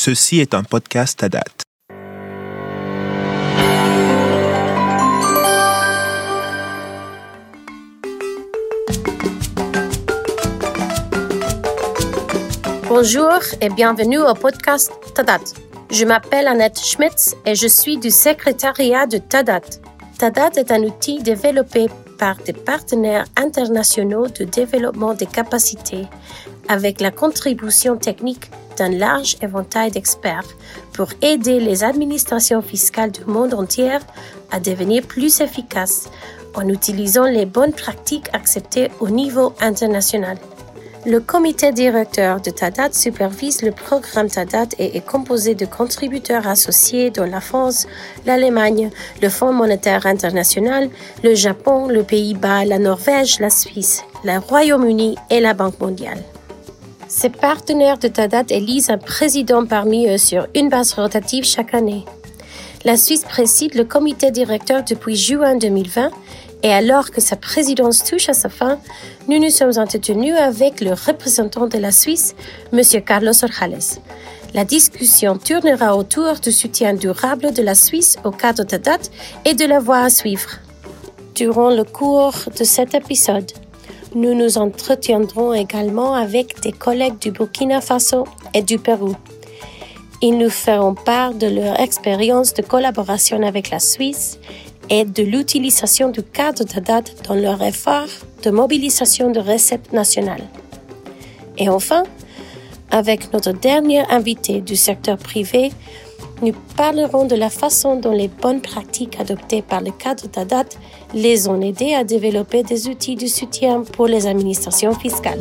Ceci est un podcast à date. Bonjour et bienvenue au podcast Tadat. Je m'appelle Annette Schmitz et je suis du secrétariat de Tadat. Tadat est un outil développé par des partenaires internationaux de développement des capacités avec la contribution technique d'un large éventail d'experts pour aider les administrations fiscales du monde entier à devenir plus efficaces en utilisant les bonnes pratiques acceptées au niveau international. Le comité directeur de Tadat supervise le programme Tadat et est composé de contributeurs associés dont la France, l'Allemagne, le Fonds monétaire international, le Japon, les Pays-Bas, la Norvège, la Suisse, le Royaume-Uni et la Banque mondiale. Ces partenaires de Tadat élisent un président parmi eux sur une base rotative chaque année. La Suisse préside le comité directeur depuis juin 2020 et alors que sa présidence touche à sa fin, nous nous sommes entretenus avec le représentant de la Suisse, M. Carlos Orjales. La discussion tournera autour du soutien durable de la Suisse au cadre Tadat et de la voie à suivre. Durant le cours de cet épisode, nous nous entretiendrons également avec des collègues du Burkina Faso et du Pérou. Ils nous feront part de leur expérience de collaboration avec la Suisse et de l'utilisation du cadre Tadat dans leur effort de mobilisation de recettes nationales. Et enfin, avec notre dernier invité du secteur privé, nous parlerons de la façon dont les bonnes pratiques adoptées par le cadre Tadat les ont aidés à développer des outils de soutien pour les administrations fiscales.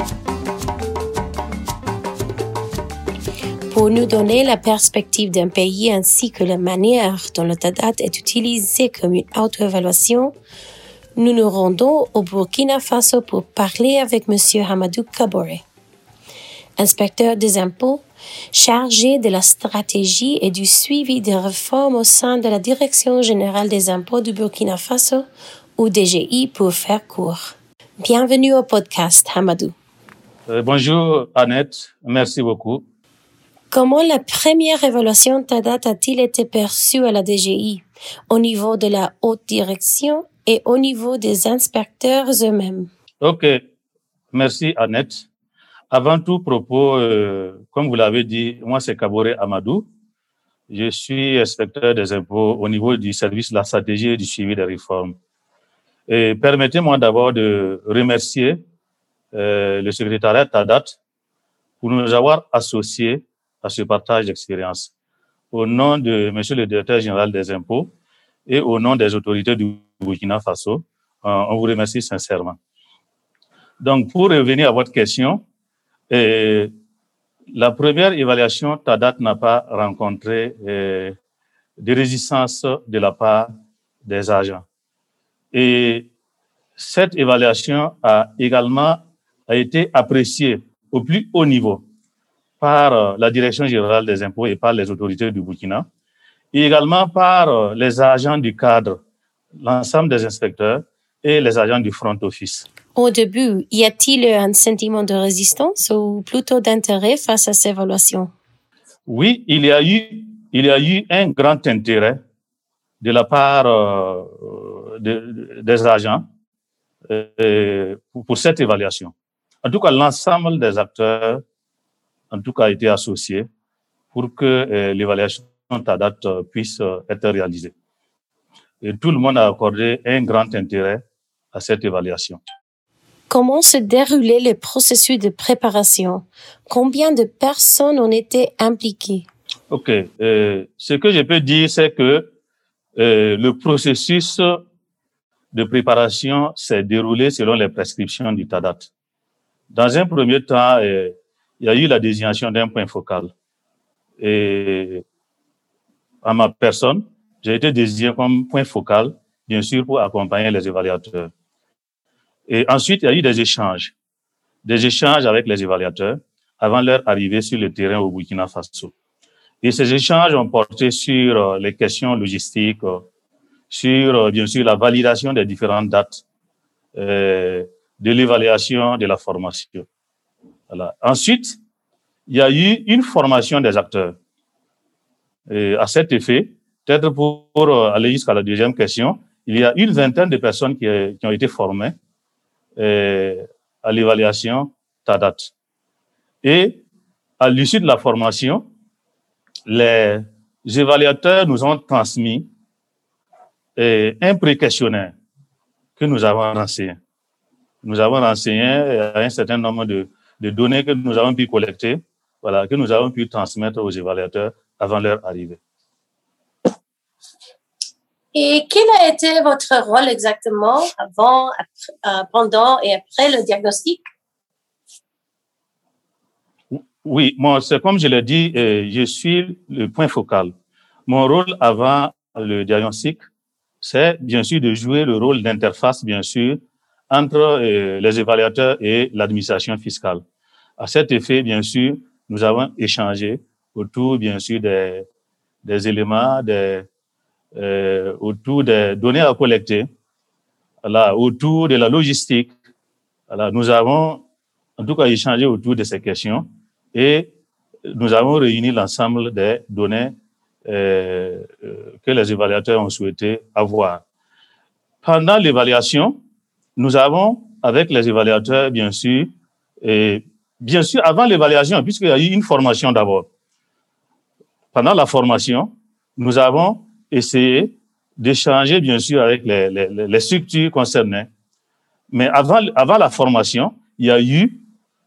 Pour nous donner la perspective d'un pays ainsi que la manière dont le Tadat est utilisé comme une auto-évaluation, nous nous rendons au Burkina Faso pour parler avec M. Hamadou Kaboré, inspecteur des impôts, chargé de la stratégie et du suivi des réformes au sein de la Direction générale des impôts du Burkina Faso, ou DGI pour faire court. Bienvenue au podcast, Hamadou. Bonjour Annette, merci beaucoup. Comment la première évaluation Tadat a-t-il été perçue à la DGI, au niveau de la haute direction et au niveau des inspecteurs eux-mêmes? Ok, merci Annette. Avant tout propos, comme vous l'avez dit, moi c'est Kaboré Amadou. Je suis inspecteur des impôts au niveau du service de la stratégie et du suivi des réformes. Et permettez-moi d'abord de remercier le secrétariat Tadat pour nous avoir associés à ce partage d'expérience. Au nom de Monsieur le directeur général des impôts et au nom des autorités du Burkina Faso, on vous remercie sincèrement. Donc, pour revenir à votre question, la première évaluation, Tadat n'a pas rencontré de résistance de la part des agents. Et cette évaluation a également été appréciée au plus haut niveau par la Direction générale des impôts et par les autorités du Burkina, et également par les agents du cadre, l'ensemble des inspecteurs et les agents du front office. Au début, y a-t-il un sentiment de résistance ou plutôt d'intérêt face à ces évaluations? Oui, il y a eu un grand intérêt de la part des agents pour cette évaluation. En tout cas, l'ensemble des acteurs a été associé pour que l'évaluation Tadat puisse être réalisée. Et tout le monde a accordé un grand intérêt à cette évaluation. Comment se déroulait le processus de préparation? Combien de personnes ont été impliquées? Ok. Ce que je peux dire, c'est que le processus de préparation s'est déroulé selon les prescriptions du Tadat. Dans un premier temps, il y a eu la désignation d'un point focal. Et à ma personne, j'ai été désigné comme point focal, bien sûr, pour accompagner les évaluateurs. Et ensuite, il y a eu des échanges avec les évaluateurs avant leur arrivée sur le terrain au Burkina Faso. Et ces échanges ont porté sur les questions logistiques, sur, bien sûr, la validation des différentes dates, de l'évaluation de la formation. Voilà. Ensuite, il y a eu une formation des acteurs. Et à cet effet, peut-être pour aller jusqu'à la deuxième question, il y a une vingtaine de personnes qui ont été formées à l'évaluation TADAT. Et à l'issue de la formation, les évaluateurs nous ont transmis un pré-questionnaire que nous avons renseigné. Nous avons renseigné un certain nombre de données que nous avons pu collecter, voilà, que nous avons pu transmettre aux évaluateurs avant leur arrivée. Et quel a été votre rôle exactement avant, pendant et après le diagnostic? Oui, moi, c'est comme je l'ai dit, je suis le point focal. Mon rôle avant le diagnostic, c'est bien sûr de jouer le rôle d'interface, bien sûr, entre les évaluateurs et l'administration fiscale. À cet effet, bien sûr, nous avons échangé autour, bien sûr, des éléments, autour des données à collecter, voilà, autour de la logistique. Voilà, nous avons, en tout cas, échangé autour de ces questions et nous avons réuni l'ensemble des données que les évaluateurs ont souhaité avoir. Pendant l'évaluation, nous avons, avec les évaluateurs, bien sûr, avant l'évaluation, puisqu'il y a eu une formation d'abord. Pendant la formation, nous avons essayé d'échanger, bien sûr, avec les structures concernées. Mais avant la formation, il y a eu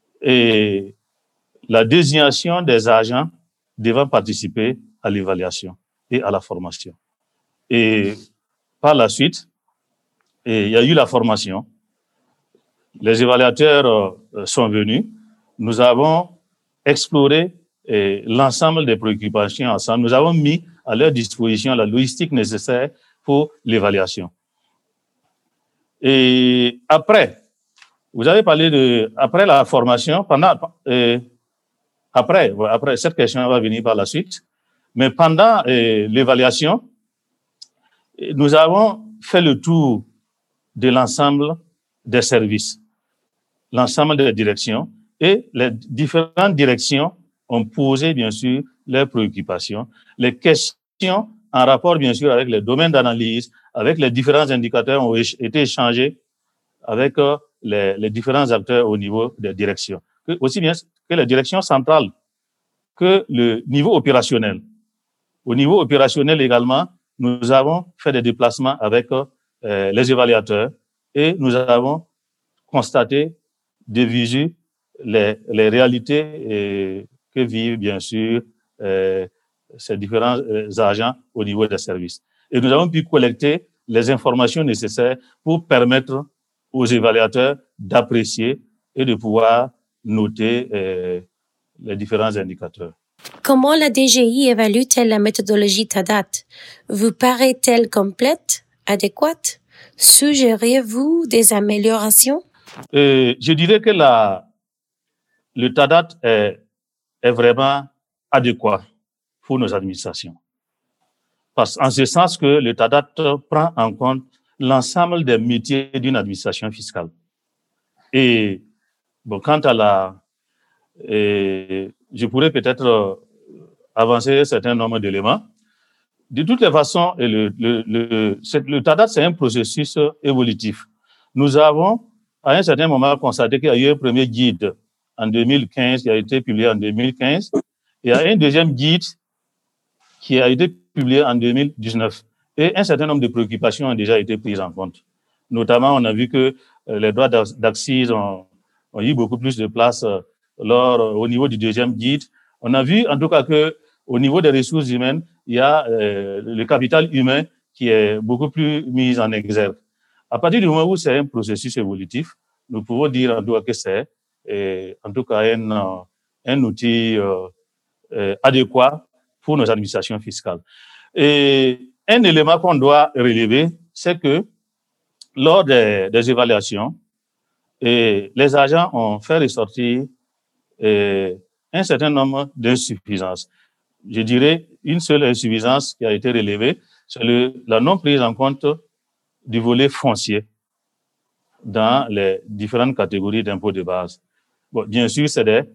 la désignation des agents devant participer à l'évaluation et à la formation. Et par la suite, il y a eu la formation. Les évaluateurs sont venus. Nous avons exploré l'ensemble des préoccupations ensemble. Nous avons mis à leur disposition la logistique nécessaire pour l'évaluation. Et après, vous avez parlé après la formation, après, cette question va venir par la suite, mais pendant l'évaluation, nous avons fait le tour de l'ensemble des services, l'ensemble des directions, et les différentes directions ont posé, bien sûr, leurs préoccupations, les questions en rapport, bien sûr, avec les domaines d'analyse, avec les différents indicateurs ont été échangés avec les différents acteurs au niveau des directions, aussi bien que les directions centrales que le niveau opérationnel. Au niveau opérationnel également, nous avons fait des déplacements avec les évaluateurs et nous avons constaté de visu les réalités que vivent bien sûr ces différents agents au niveau des services. Et nous avons pu collecter les informations nécessaires pour permettre aux évaluateurs d'apprécier et de pouvoir noter les différents indicateurs. Comment la DGI évalue-t-elle la méthodologie TADAT? Vous paraît-elle complète, adéquate? Suggérez-vous des améliorations? Je dirais que le TADAT est vraiment adéquat pour nos administrations. En ce sens que le TADAT prend en compte l'ensemble des métiers d'une administration fiscale. Et bon, quant à je pourrais peut-être avancer un certain nombre d'éléments. De toutes les façons, le TADAT, c'est un processus évolutif. Nous avons, à un certain moment, constaté qu'il y a eu un premier guide en 2015, qui a été publié en 2015. Il y a un deuxième guide qui a été publié en 2019. Et un certain nombre de préoccupations ont déjà été prises en compte. Notamment, on a vu que les droits d'accise ont eu beaucoup plus de place au niveau du deuxième guide. On a vu en tout cas que au niveau des ressources humaines, il y a le capital humain qui est beaucoup plus mis en exergue. À partir du moment où c'est un processus évolutif, nous pouvons dire en tout cas que c'est en tout cas un outil adéquat pour nos administrations fiscales. Et un élément qu'on doit relever, c'est que lors des évaluations, les agents ont fait ressortir un certain nombre d'insuffisances. Je dirais une seule insuffisance qui a été relevée, c'est la non prise en compte du volet foncier dans les différentes catégories d'impôts de base. Bon, bien sûr, c'est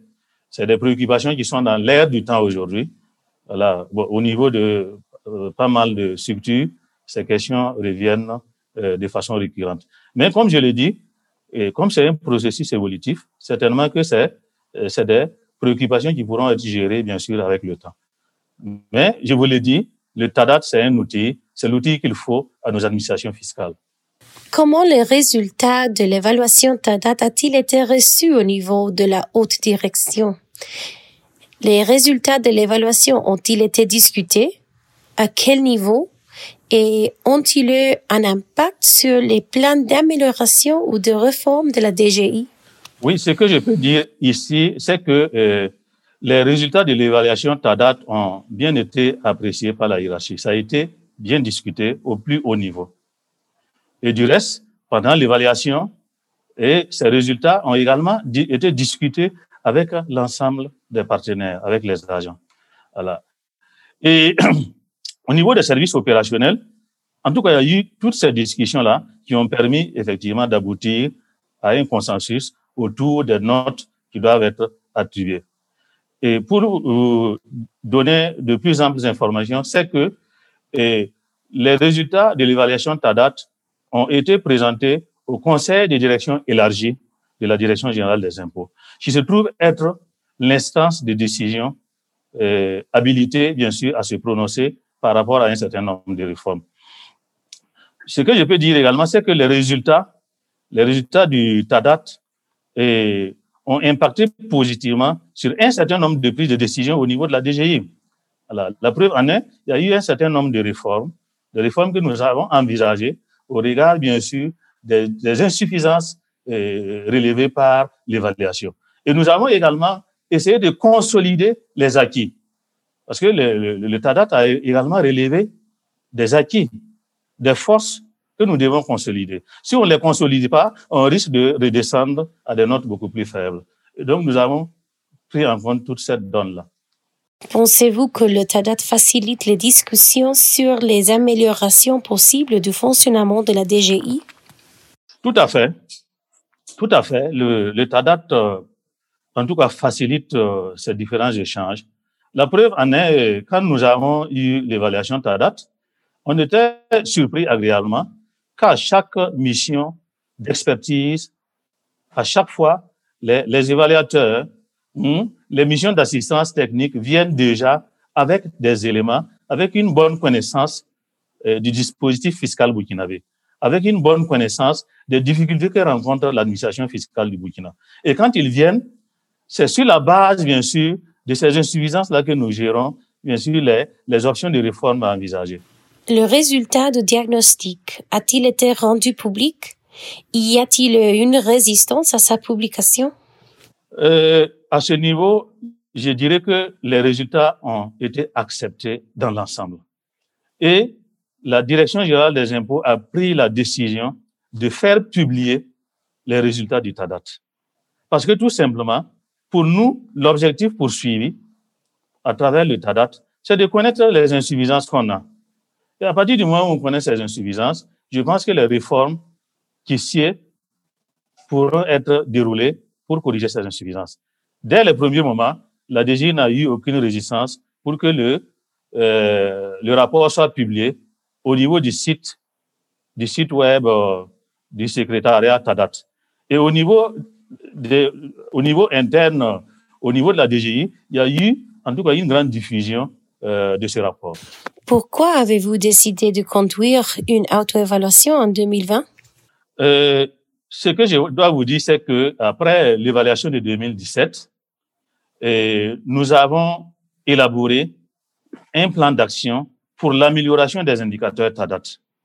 C'est des préoccupations qui sont dans l'air du temps aujourd'hui. Voilà. Bon, au niveau de pas mal de structures, ces questions reviennent de façon récurrente. Mais comme je l'ai dit, et comme c'est un processus évolutif, certainement que c'est des préoccupations qui pourront être gérées, bien sûr, avec le temps. Mais, je vous l'ai dit, le TADAT, c'est un outil, c'est l'outil qu'il faut à nos administrations fiscales. Comment les résultats de l'évaluation TADAT a-t-il été reçus au niveau de la haute direction? Les résultats de l'évaluation ont-ils été discutés? À quel niveau? Et ont-ils eu un impact sur les plans d'amélioration ou de réforme de la DGI? Oui, ce que je peux dire ici, c'est que les résultats de l'évaluation TADAT ont bien été appréciés par la hiérarchie. Ça a été bien discuté au plus haut niveau. Et du reste, pendant l'évaluation, et ces résultats ont également été discutés avec l'ensemble des partenaires, avec les agents. Voilà. Et au niveau des services opérationnels, en tout cas, il y a eu toutes ces discussions-là qui ont permis effectivement d'aboutir à un consensus autour des notes qui doivent être attribuées. Et pour donner de plus amples informations, c'est que les résultats de l'évaluation TADAT ont été présentés au Conseil de direction élargi de la Direction générale des impôts, qui se trouve être l'instance de décision habilitée, bien sûr, à se prononcer par rapport à un certain nombre de réformes. Ce que je peux dire également, c'est que les résultats du TADAT ont impacté positivement sur un certain nombre de prises de décision au niveau de la DGI. Alors, la preuve en est, il y a eu un certain nombre de réformes que nous avons envisagées au regard, bien sûr, des insuffisances relevées par l'évaluation. Et nous avons également essayé de consolider les acquis. Parce que le TADAT a également relevé des acquis, des forces que nous devons consolider. Si on ne les consolide pas, on risque de redescendre à des notes beaucoup plus faibles. Et donc, nous avons pris en compte toute cette donne-là. Pensez-vous que le TADAT facilite les discussions sur les améliorations possibles du fonctionnement de la DGI? Tout à fait. Tout à fait. Le TADAT, en tout cas, facilite ces différents échanges. La preuve en est, quand nous avons eu l'évaluation TADAT, on était surpris agréablement qu'à chaque mission d'expertise, à chaque fois, les évaluateurs, les missions d'assistance technique viennent déjà avec des éléments, avec une bonne connaissance du dispositif fiscal burkinabé, avec une bonne connaissance des difficultés que rencontre l'administration fiscale du Burkina. Et quand ils viennent, c'est sur la base, bien sûr, de ces insuffisances-là que nous gérons, bien sûr, les options de réforme à envisager. Le résultat du diagnostic a-t-il été rendu public? Y a-t-il une résistance à sa publication? À ce niveau, je dirais que les résultats ont été acceptés dans l'ensemble. Et la Direction générale des impôts a pris la décision de faire publier les résultats du TADAT. Parce que tout simplement, pour nous, l'objectif poursuivi à travers le TADAT, c'est de connaître les insuffisances qu'on a. Et à partir du moment où on connaît ces insuffisances, je pense que les réformes qui s'y pourront être déroulées pour corriger ces insuffisances. Dès le premier moment, la DGI n'a eu aucune résistance pour que le rapport soit publié au niveau du site web du secrétariat TADAT. Et au niveau interne, au niveau de la DGI, il y a eu en tout cas une grande diffusion de ce rapport. Pourquoi avez-vous décidé de conduire une auto-évaluation en 2020? Ce que je dois vous dire, c'est que après l'évaluation de 2017, nous avons élaboré un plan d'action pour l'amélioration des indicateurs TADAT.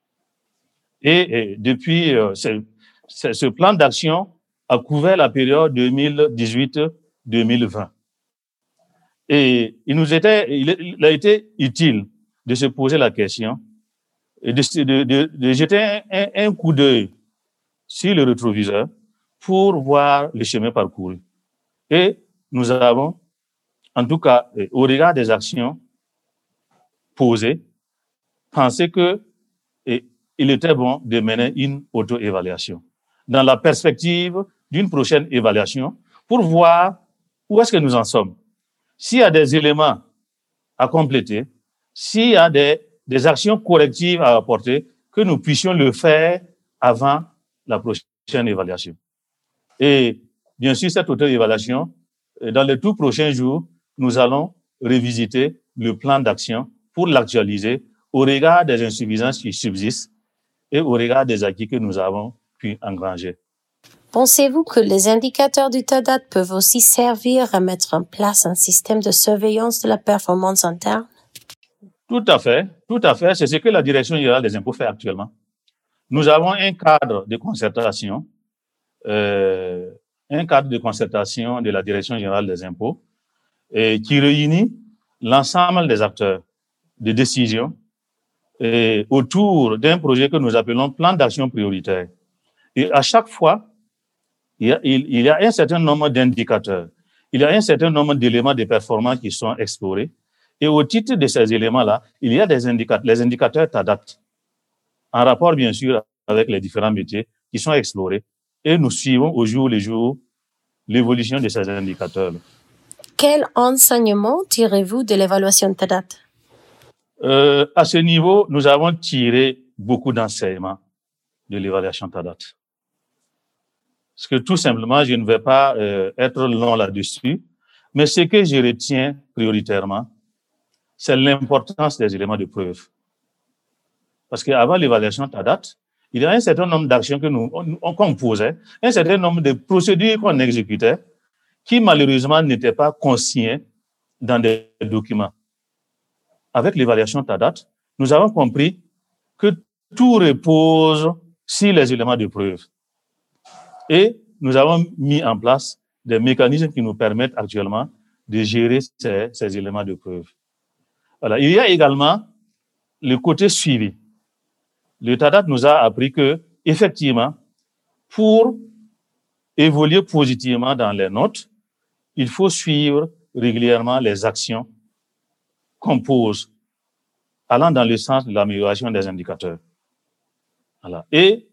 Et depuis, ce plan d'action a couvert la période 2018-2020. Et il a été utile de se poser la question et de jeter un coup d'œil sur le rétroviseur pour voir le chemin parcouru. Et nous avons, en tout cas, au regard des actions posées, pensé que il était bon de mener une auto-évaluation dans la perspective d'une prochaine évaluation pour voir où est-ce que nous en sommes. S'il y a des éléments à compléter, s'il y a des actions correctives à apporter, que nous puissions le faire avant la prochaine évaluation. Et bien sûr, cette auto-évaluation, dans les tout prochains jours, nous allons revisiter le plan d'action pour l'actualiser au regard des insuffisances qui subsistent et au regard des acquis que nous avons pu engranger. Pensez-vous que les indicateurs du TADAT peuvent aussi servir à mettre en place un système de surveillance de la performance interne? Tout à fait. C'est ce que la Direction générale des impôts fait actuellement. Nous avons un cadre de concertation de la Direction générale des impôts qui réunit l'ensemble des acteurs de décision autour d'un projet que nous appelons plan d'action prioritaire. Et à chaque fois, il y a un certain nombre d'indicateurs, il y a un certain nombre d'éléments de performance qui sont explorés. Et au titre de ces éléments-là, il y a les indicateurs TADAT, en rapport bien sûr avec les différents métiers qui sont explorés. Et nous suivons au jour le jour l'évolution de ces indicateurs. Quel enseignement tirez-vous de l'évaluation TADAT? À ce niveau, nous avons tiré beaucoup d'enseignements de l'évaluation TADAT. Parce que tout simplement, je ne vais pas être long là-dessus, mais ce que je retiens prioritairement, c'est l'importance des éléments de preuve. Parce qu'avant l'évaluation TADAT, il y a un certain nombre d'actions qu'on posait, un certain nombre de procédures qu'on exécutait, qui malheureusement n'étaient pas consignées dans des documents. Avec l'évaluation TADAT, nous avons compris que tout repose sur les éléments de preuve. Et nous avons mis en place des mécanismes qui nous permettent actuellement de gérer ces éléments de preuve. Voilà. Il y a également le côté suivi. Le TADAT nous a appris que, effectivement, pour évoluer positivement dans les notes, il faut suivre régulièrement les actions qu'on pose, allant dans le sens de l'amélioration des indicateurs. Voilà. Et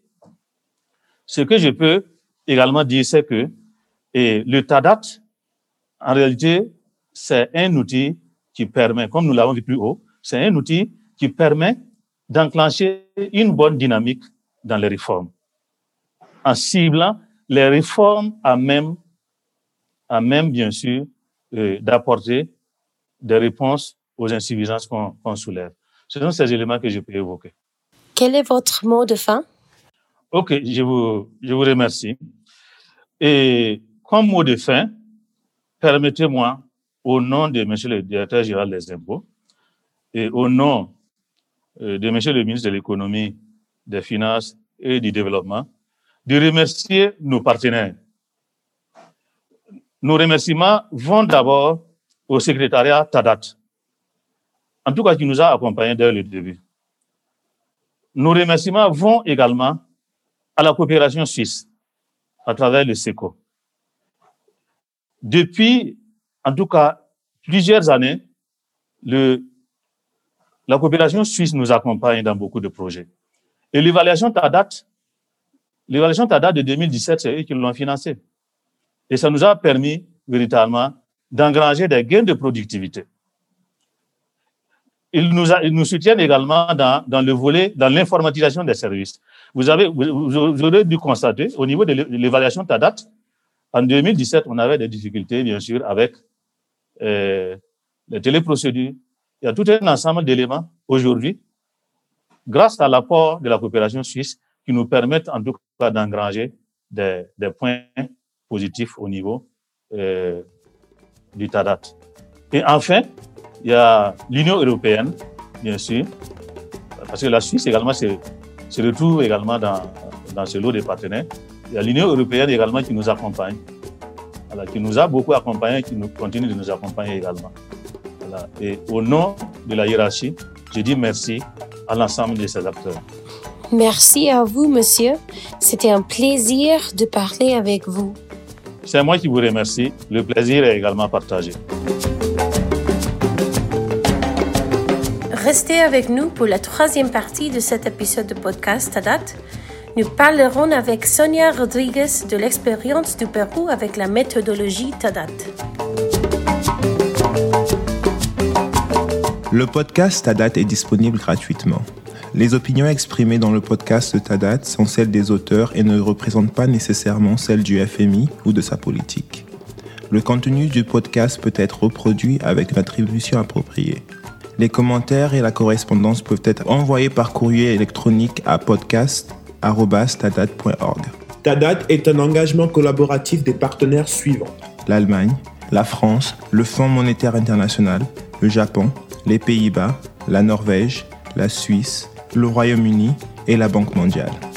ce que je peux également dire, c'est que le TADAT, en réalité, c'est un outil qui permet, comme nous l'avons vu plus haut, c'est un outil qui permet d'enclencher une bonne dynamique dans les réformes, en ciblant les réformes à même bien sûr, d'apporter des réponses aux insuffisances qu'on soulève. Ce sont ces éléments que je peux évoquer. Quel est votre mot de fin? OK, je vous remercie. Et comme mot de fin, permettez-moi, au nom de M. le Directeur général des impôts et au nom de M. le ministre de l'Économie, des Finances et du Développement, de remercier nos partenaires. Nos remerciements vont d'abord au secrétariat TADAT, en tout cas qui nous a accompagnés dès le début. Nos remerciements vont également à la coopération suisse, à travers le SECO. Depuis, en tout cas, plusieurs années, la coopération suisse nous accompagne dans beaucoup de projets. Et l'évaluation TADAT de 2017, c'est eux qui l'ont financée. Et ça nous a permis, véritablement, d'engranger des gains de productivité. Ils nous soutiennent également dans le volet, dans l'informatisation des services. Vous aurez dû constater, au niveau de l'évaluation TADAT, en 2017, on avait des difficultés, bien sûr, avec les téléprocédures. Il y a tout un ensemble d'éléments aujourd'hui, grâce à l'apport de la coopération suisse, qui nous permettent en tout cas d'engranger des points positifs au niveau du TADAT. Et enfin, il y a l'Union européenne, bien sûr, parce que la Suisse également se retrouve également dans ce lot de partenaires. Il y a l'Union européenne également qui nous accompagne, voilà, qui nous a beaucoup accompagnés, qui continue de nous accompagner également. Voilà. Et au nom de la hiérarchie, je dis merci à l'ensemble de ces acteurs. Merci à vous, monsieur. C'était un plaisir de parler avec vous. C'est moi qui vous remercie. Le plaisir est également partagé. Restez avec nous pour la troisième partie de cet épisode de podcast TADAT. Nous parlerons avec Sonia Rodriguez de l'expérience du Pérou avec la méthodologie TADAT. Le podcast Tadat est disponible gratuitement. Les opinions exprimées dans le podcast Tadat sont celles des auteurs et ne représentent pas nécessairement celles du FMI ou de sa politique. Le contenu du podcast peut être reproduit avec une attribution appropriée. Les commentaires et la correspondance peuvent être envoyés par courrier électronique à podcast@tadat.org. Tadat est un engagement collaboratif des partenaires suivants: l'Allemagne, la France, le Fonds monétaire international, le Japon, les Pays-Bas, la Norvège, la Suisse, le Royaume-Uni et la Banque mondiale.